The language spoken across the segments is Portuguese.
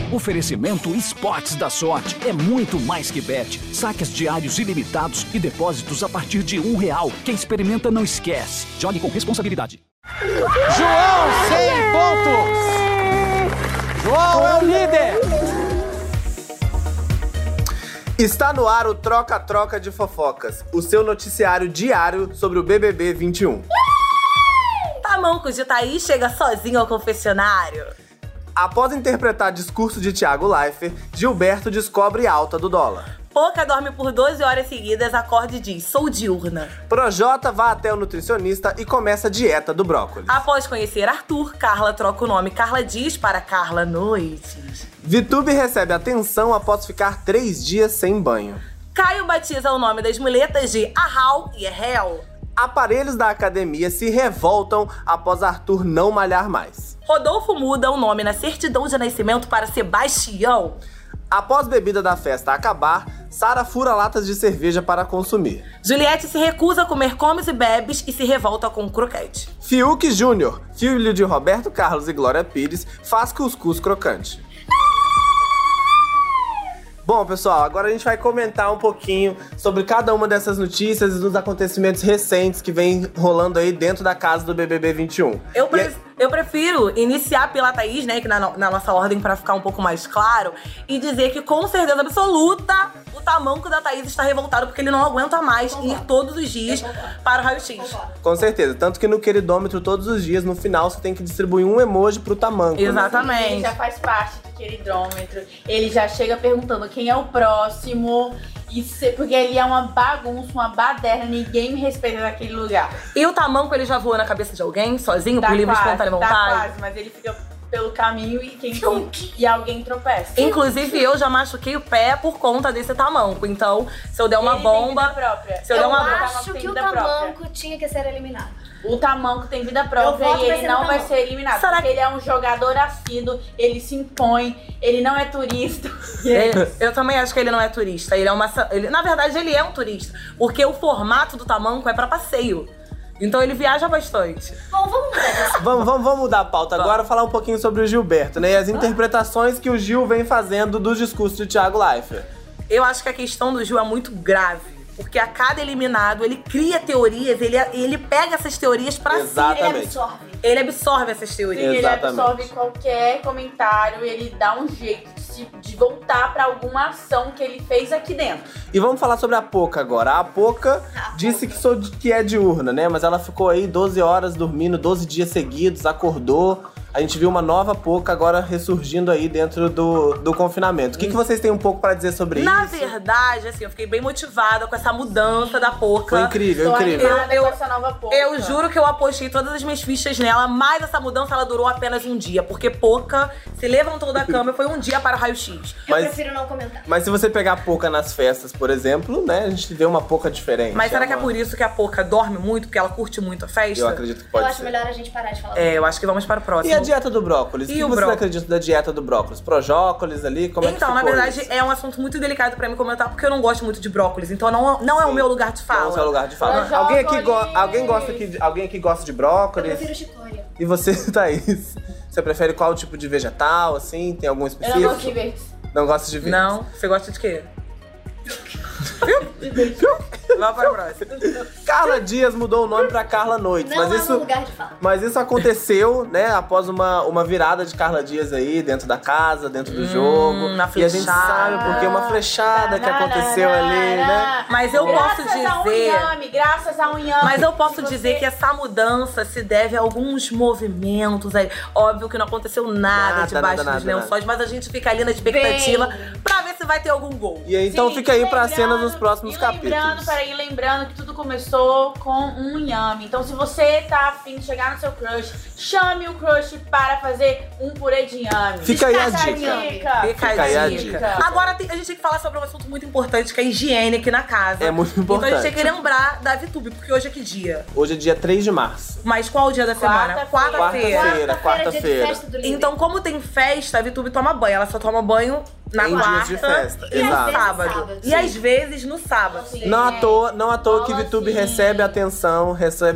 Oferecimento Esportes da Sorte. É muito mais que bet. Saques diários ilimitados e depósitos a partir de R$1. Quem experimenta não esquece. Jogue com responsabilidade. João, 100 pontos. João é o líder. Está no ar o Troca-Troca de Fofocas, o seu noticiário diário sobre o BBB 21. Tamancos de Thaís chega sozinho ao confessionário. Após interpretar discurso de Thiago Leifert, Gilberto descobre alta do dólar. Poca dorme por 12 horas seguidas, acorda e diz, sou diurna. Projota vai até o nutricionista e começa a dieta do brócolis. Após conhecer Arthur, Carla troca o nome Carla Dias para Carla Noites. Vitube recebe atenção após ficar 3 dias sem banho. Caio batiza o nome das muletas de Ahau e Hel. Aparelhos da academia se revoltam após Arthur não malhar mais. Rodolfo muda o nome na certidão de nascimento para Sebastião. Após bebida da festa acabar, Sara fura latas de cerveja para consumir. Juliette se recusa a comer comes e bebes e se revolta com croquete. Fiuk Júnior, filho de Roberto Carlos e Glória Pires, faz cuscuz crocante. Bom, pessoal, agora a gente vai comentar um pouquinho sobre cada uma dessas notícias e dos acontecimentos recentes que vem rolando aí dentro da casa do BBB 21. Eu prefiro iniciar pela Thaís, né, que na nossa ordem pra ficar um pouco mais claro, e dizer que com certeza absoluta o tamanco da Thaís está revoltado porque ele não aguenta mais ir todos os dias para o raio-x. Com certeza, tanto que no queridômetro todos os dias, no final, você tem que distribuir um emoji pro tamanco. Exatamente. Ele já faz parte do queridômetro, ele já chega perguntando quem é o próximo, porque ele é uma bagunça, uma baderna, ninguém me respeita naquele lugar. E o tamanco, ele já voa na cabeça de alguém, sozinho, por livre espontânea vontade? Tá quase, mas ele fica pelo caminho e alguém tropeça. Inclusive, eu já machuquei o pé por conta desse tamanco. Então, se eu der uma bomba... Se eu der uma bomba, acho que o tamanco tinha que ser eliminado. O tamanco tem vida própria e ele não vai ser eliminado. Será porque ele é um jogador assíduo, ele se impõe, ele não é turista. Eu também acho que ele não é turista. Na verdade, ele é um turista. Porque o formato do tamanco é pra passeio. Então ele viaja bastante. Bom, vamos mudar disso. Vamos mudar a pauta agora, falar um pouquinho sobre o Gilberto, né? E as interpretações que o Gil vem fazendo dos discursos de Thiago Leifert. Eu acho que a questão do Gil é muito grave. Porque a cada eliminado, ele cria teorias, ele pega essas teorias pra si. Ele absorve essas teorias. Sim, ele absorve qualquer comentário, ele dá um jeito de voltar pra alguma ação que ele fez aqui dentro. E vamos falar sobre a Poca agora. A Poca disse que é diurna, né? Mas ela ficou aí 12 horas dormindo, 12 dias seguidos, acordou. A gente viu uma nova Poca agora ressurgindo aí dentro do confinamento. O que vocês têm um pouco pra dizer sobre isso? Na verdade, assim, eu fiquei bem motivada com essa mudança da Poca. Foi incrível, incrível. Com essa nova Poca. Eu juro que eu apostei todas as minhas fichas nela, mas essa mudança ela durou apenas um dia. Porque Poca se levantou da cama e foi um dia para o raio-x. Eu prefiro não comentar. Mas se você pegar a Poca nas festas, por exemplo, né? A gente vê uma Poca diferente. Mas será que é por isso que a Poca dorme muito? Porque ela curte muito a festa? Eu acredito que pode ser. Eu acho melhor a gente parar de falar. Eu acho que vamos para o próximo. E a dieta do brócolis? O que você acredita da dieta do brócolis? Projócolis ali? Como é que ficou na verdade, isso? É um assunto muito delicado pra me comentar, porque eu não gosto muito de brócolis. Então não é o meu lugar de fala. Não é o seu lugar de fala. Alguém aqui gosta de brócolis? Eu prefiro chicória. E você, Thaís? Você prefere qual tipo de vegetal, assim? Tem algum específico? Eu não gosto de verdes. Não gosta de verdes? Não. Você gosta de quê? Vamos para o próximo. Carla Dias mudou o nome pra Carla Noites. Não é um lugar de fala. Mas isso aconteceu, né, após uma virada de Carla Dias aí dentro da casa, dentro do jogo. E a gente sabe porque uma flechada que aconteceu ali, né? Mas eu posso dizer... Graças a um inhame. Mas eu posso dizer que essa mudança se deve a alguns movimentos aí. Óbvio que não aconteceu nada debaixo dos lençóis, mas a gente fica ali na expectativa pra ver se vai ter algum gol. E aí, então fica aí pra cena dos próximos capítulos. Lembrando que tudo começou com um inhame. Então se você tá afim de chegar no seu crush, chame o crush para fazer um purê de inhame. Fica aí a dica. Fica aí a dica. Agora a gente tem que falar sobre um assunto muito importante, que é a higiene aqui na casa. É muito importante. Então a gente tem que lembrar da Vitube, porque hoje é que dia? Hoje é dia 3 de março. Mas qual o dia da semana? Quarta-feira. Então, Então, como tem festa, a Vitube toma banho. Ela só toma banho na Em dias quarta de festa, e no exato. sábado. E às vezes no sábado. Não à toa que VTube recebe atenção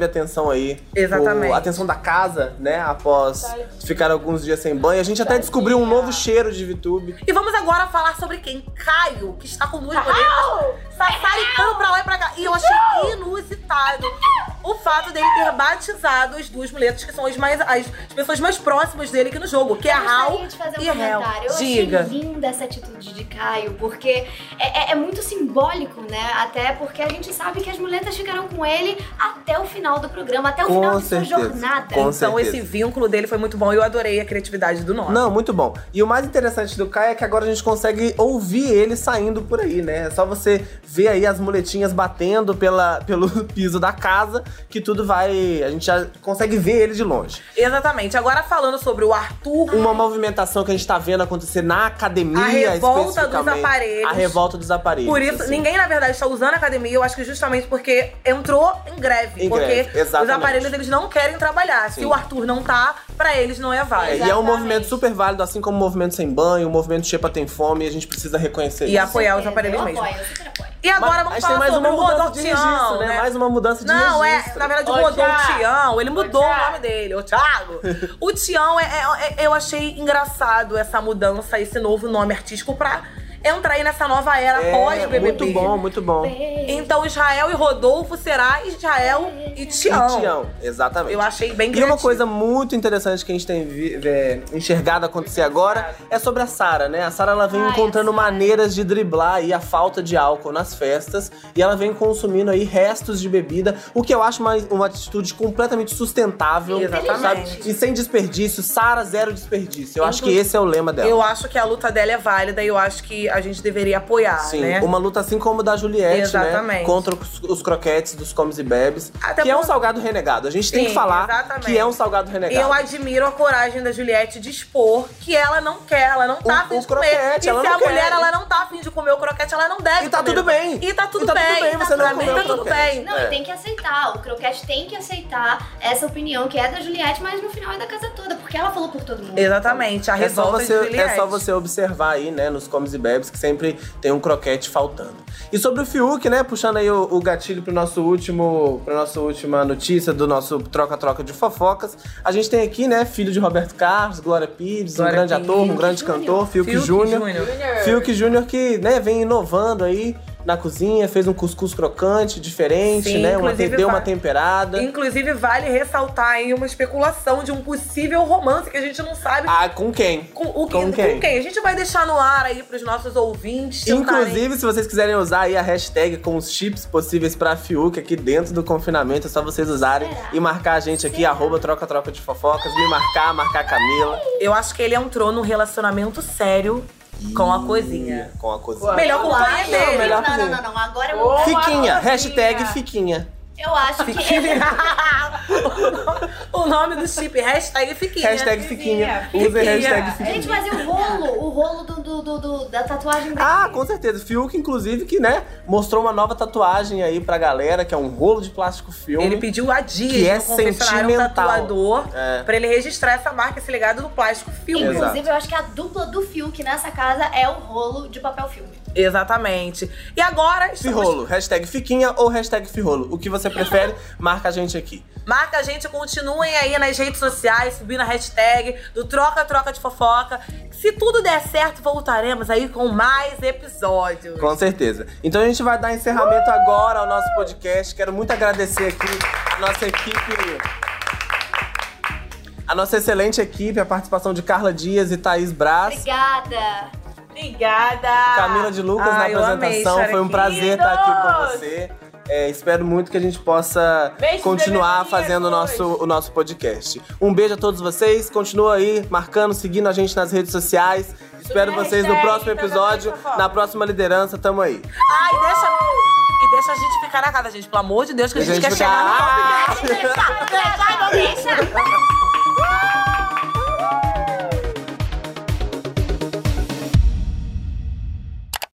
aí. Exatamente. A atenção da casa, né? Após ficar alguns dias sem banho. A gente até descobriu um novo cheiro de VTube. E vamos agora falar sobre quem? Caio, que está com duas boletas, sassaricando pra lá e pra cá. E eu achei inusitado o fato dele ter batizado as duas muletas, que são as pessoas mais próximas dele aqui no jogo, que é a Hal gostaria de fazer e um a Hel. comentário. Eu Diga. achei linda essa atitude de Caio, porque é muito simbólico, né? Até porque a gente sabe que as muletas ficarão com ele até o final do programa, até o Com final de sua certeza. jornada. Com Então certeza. esse vínculo dele foi muito bom e eu adorei a criatividade do nome. Não, muito bom. E o mais interessante do Caio é que agora a gente consegue ouvir ele saindo por aí, né? É só você ver aí as muletinhas batendo pelo piso da casa, que tudo vai... A gente já consegue ver ele de longe. Exatamente. Agora falando sobre o Arthur, Uma movimentação que a gente tá vendo acontecer na academia, A revolta dos especificamente. aparelhos. A revolta dos aparelhos. por isso, assim. ninguém na verdade está usando a academia, eu acho que justamente porque entrou em greve. Em porque greve, exatamente. os aparelhos eles não querem trabalhar. Se Sim. o Arthur não tá, pra eles não é válido. E é um Exatamente. movimento super válido, assim como o movimento Sem Banho, o movimento Xepa Tem Fome, e a gente precisa reconhecer E isso. apoiar os Eu aparelhos mesmo. apoio, eu super apoio. E agora Mas vamos tem falar mais sobre uma o mudança de registro, Rodotião, né? Mais uma mudança de Não, registro. na verdade, o Ô, Rodou Thiago. Tião, ele mudou Ô, o Thiago. nome dele, o Thiago. O Tião, eu achei engraçado essa mudança, esse novo nome artístico pra entrar aí nessa nova era pós-BBB. muito bom, muito bom. Então, Israel e Rodolfo será Israel e Tião. E Tião, exatamente. Eu achei bem E criativo. uma coisa muito interessante que a gente tem enxergado acontecer agora é sobre a Sara, né? A Sara ela vem encontrando maneiras de driblar aí a falta de álcool nas festas e ela vem consumindo aí restos de bebida, o que eu acho uma atitude completamente sustentável, Exatamente. sabe? E sem desperdício. Sara, zero desperdício. Eu acho que esse é o lema dela. Eu acho que a luta dela é válida e eu acho que a gente deveria apoiar, Sim, né? uma luta assim como da Juliette, Exatamente. né? Contra os croquetes dos Comes e Bebes. Até que é um por- salgado renegado. A gente tem Sim, que falar exatamente. que é um salgado E renegado. eu admiro a coragem da Juliette de expor que ela não quer, ela não tá O- afim o de comer. croquete, E ela se não a mulher quer. ela não tá afim de comer o croquete, ela não deve E tá comer. tudo bem. E tá tudo E tá tudo bem. bem você não Pra mim comer tá o tudo croquete. bem. Não, e tem que aceitar. O Croquete tem que aceitar essa opinião que é da Juliette, mas no final é da casa toda, porque ela falou por todo mundo. Exatamente, a É só, revolta de Juliette. é só você observar aí, né, nos Comes e Bebes, que sempre tem um croquete faltando. E sobre o Fiuk, né, puxando aí o gatilho pra nossa última notícia do nosso troca-troca de fofocas, a gente tem aqui, né, filho de Roberto Carlos, Glória Pires, um Glória grande Pires. ator, um Fiuk grande Júnior. cantor, Fiuk Fiuk Júnior. Júnior. Fiuk Júnior que, né, vem inovando aí na cozinha, fez um cuscuz crocante, diferente, Sim, né, inclusive deu uma vai- temperada. Inclusive, vale ressaltar aí uma especulação de um possível romance que a gente não sabe Ah, com quem? com com quem? A gente vai deixar no ar aí pros nossos ouvintes. tentarem- Inclusive, se vocês quiserem usar aí a hashtag com os chips possíveis pra Fiuk aqui dentro do confinamento, é só vocês usarem e marcar a gente aqui, @troca-troca de fofocas, me marcar a Camila. Eu acho que ele entrou num relacionamento sério com a cozinha. Com a cozinha. Melhor Eu companhia acho- dele. melhor Não, cozinha. não. Agora eu vou... Fiquinha, cozinha. hashtag Fiquinha. Eu acho que... O nome do chip, hashtag Fiquinha. Hashtag Fiquinha. Fiquinha. Usem hashtag Gente, Fiquinha. mas e o rolo da tatuagem dele? Ah, com certeza. Fiuk, inclusive, que, né, mostrou uma nova tatuagem aí pra galera, que é um rolo de plástico filme. Ele pediu a dias Que é no confessionário um sentimental. tatuador É. pra ele registrar essa marca, esse legado do plástico filme. Exato. Inclusive, eu acho que a dupla do Fiuk nessa casa é o rolo de papel filme. Exatamente. E agora estamos... Firrolo, hashtag Fiquinha ou hashtag Firrolo. O que você prefere, marca a gente aqui. Marca a gente, continuem aí nas redes sociais, subindo a hashtag do Troca-Troca de Fofoca. Se tudo der certo, voltaremos aí com mais episódios. Com certeza. Então a gente vai dar encerramento agora ao nosso podcast. Quero muito agradecer aqui a nossa equipe, a nossa excelente equipe, a participação de Carla Dias e Thaís Braz. Obrigada. Obrigada. Camila de Lucas na eu amei apresentação. estar Foi um aqui. prazer estar aqui com você. Espero muito que a gente possa Beijo, continuar bebê, fazendo o nosso podcast. Um beijo a todos vocês. Continua aí marcando, seguindo a gente nas redes sociais. Espero Subindo a vocês no hashtag, próximo episódio, Troca-Troca. na próxima liderança. Tamo aí. E deixa a gente ficar na casa, gente. Pelo amor de Deus, que a gente quer chegar no top 10. ficar...